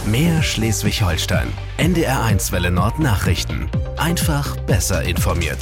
Mehr Schleswig-Holstein. NDR1 Welle Nord Nachrichten. Einfach besser informiert.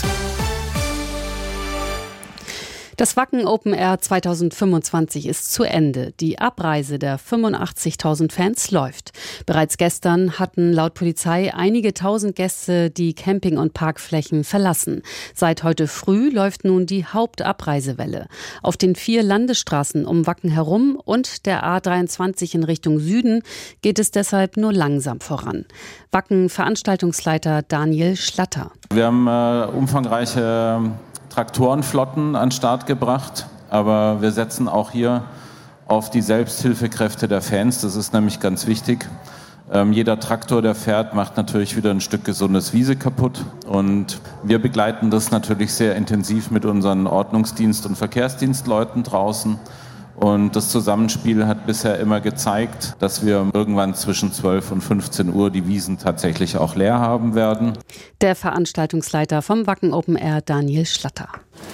Das Wacken Open Air 2025 ist zu Ende. Die Abreise der 85.000 Fans läuft. Bereits gestern hatten laut Polizei einige tausend Gäste die Camping- und Parkflächen verlassen. Seit heute früh läuft nun die Hauptabreisewelle. Auf den 4 Landesstraßen um Wacken herum und der A23 in Richtung Süden geht es deshalb nur langsam voran. Wacken-Veranstaltungsleiter Daniel Schlatter. Wir haben umfangreiche Traktorenflotten an den Start gebracht, aber wir setzen auch hier auf die Selbsthilfekräfte der Fans. Das ist nämlich ganz wichtig. Jeder Traktor, der fährt, macht natürlich wieder ein Stück gesundes Wiese kaputt, und wir begleiten das natürlich sehr intensiv mit unseren Ordnungsdienst- und Verkehrsdienstleuten draußen. Und das Zusammenspiel hat bisher immer gezeigt, dass wir irgendwann zwischen 12 und 15 Uhr die Wiesen tatsächlich auch leer haben werden. Der Veranstaltungsleiter vom Wacken Open Air, Daniel Schlatter.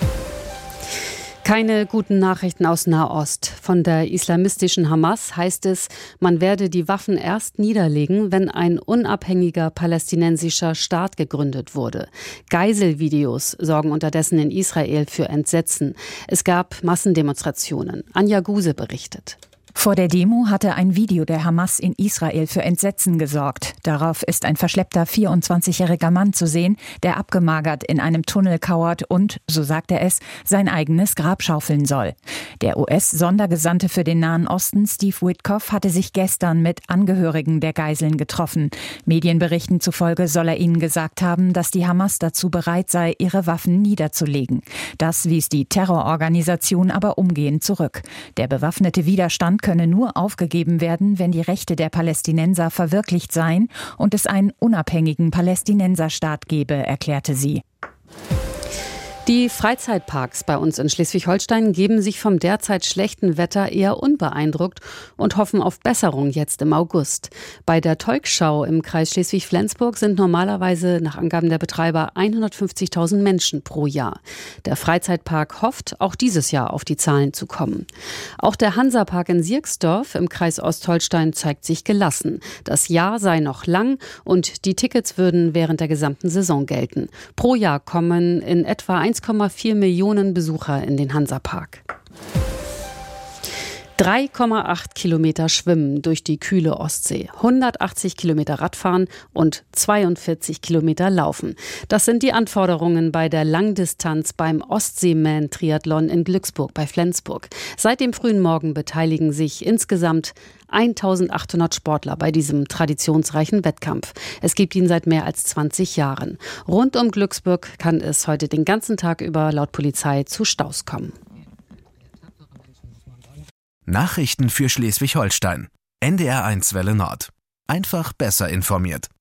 Keine guten Nachrichten aus Nahost. Von der islamistischen Hamas heißt es, man werde die Waffen erst niederlegen, wenn ein unabhängiger palästinensischer Staat gegründet wurde. Geiselvideos sorgen unterdessen in Israel für Entsetzen. Es gab Massendemonstrationen. Anja Guse berichtet. Vor der Demo hatte ein Video der Hamas in Israel für Entsetzen gesorgt. Darauf ist ein verschleppter 24-jähriger Mann zu sehen, der abgemagert in einem Tunnel kauert und, so sagt er es, sein eigenes Grab schaufeln soll. Der US-Sondergesandte für den Nahen Osten, Steve Witkoff, hatte sich gestern mit Angehörigen der Geiseln getroffen. Medienberichten zufolge soll er ihnen gesagt haben, dass die Hamas dazu bereit sei, ihre Waffen niederzulegen. Das wies die Terrororganisation aber umgehend zurück. Der bewaffnete Widerstand könne nur aufgegeben werden, wenn die Rechte der Palästinenser verwirklicht seien und es einen unabhängigen Palästinenserstaat gebe, erklärte sie. Die Freizeitparks bei uns in Schleswig-Holstein geben sich vom derzeit schlechten Wetter eher unbeeindruckt und hoffen auf Besserung jetzt im August. Bei der Tolkschau im Kreis Schleswig-Flensburg sind normalerweise nach Angaben der Betreiber 150.000 Menschen pro Jahr. Der Freizeitpark hofft, auch dieses Jahr auf die Zahlen zu kommen. Auch der Hansapark in Sierksdorf im Kreis Ostholstein zeigt sich gelassen. Das Jahr sei noch lang und die Tickets würden während der gesamten Saison gelten. Pro Jahr kommen in etwa 1,4 Millionen Besucher in den Hansapark. 3,8 Kilometer schwimmen durch die kühle Ostsee, 180 Kilometer Radfahren und 42 Kilometer laufen. Das sind die Anforderungen bei der Langdistanz beim Ostseeman-Triathlon in Glücksburg bei Flensburg. Seit dem frühen Morgen beteiligen sich insgesamt 1.800 Sportler bei diesem traditionsreichen Wettkampf. Es gibt ihn seit mehr als 20 Jahren. Rund um Glücksburg kann es heute den ganzen Tag über laut Polizei zu Staus kommen. Nachrichten für Schleswig-Holstein. NDR1 Welle Nord. Einfach besser informiert.